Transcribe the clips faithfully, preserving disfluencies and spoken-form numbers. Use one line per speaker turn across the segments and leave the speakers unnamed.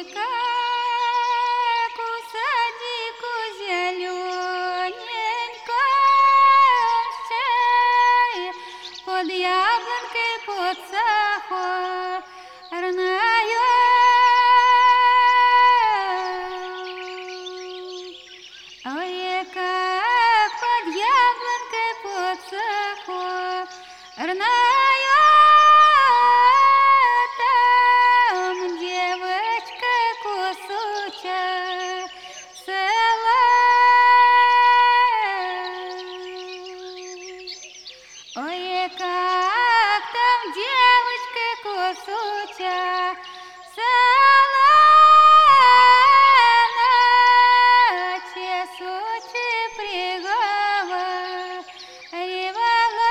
как у садику зелененькой, под яблонкой, под сахарною. Ой, как под яблонкой, под сахарною. Ой, как там девочка косуча, солона, чесучи приговаривала.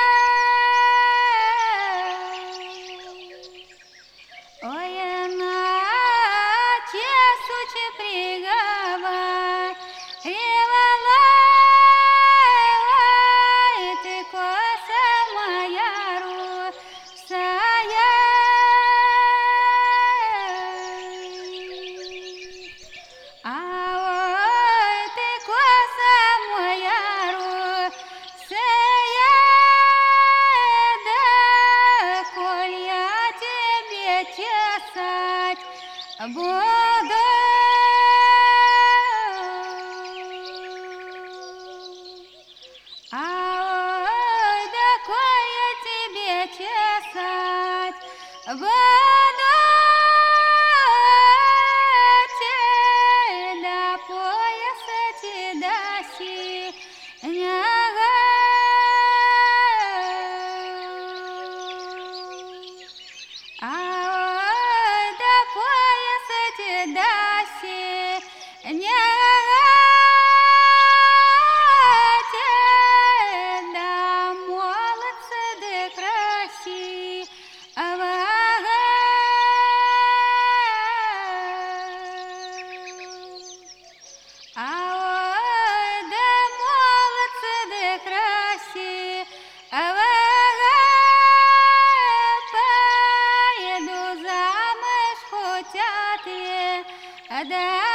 Ой, она чесучи приговаривала. Чесать буду. А ой, да коль я тебе чесать буду, те до пояса, те до синяга. Да.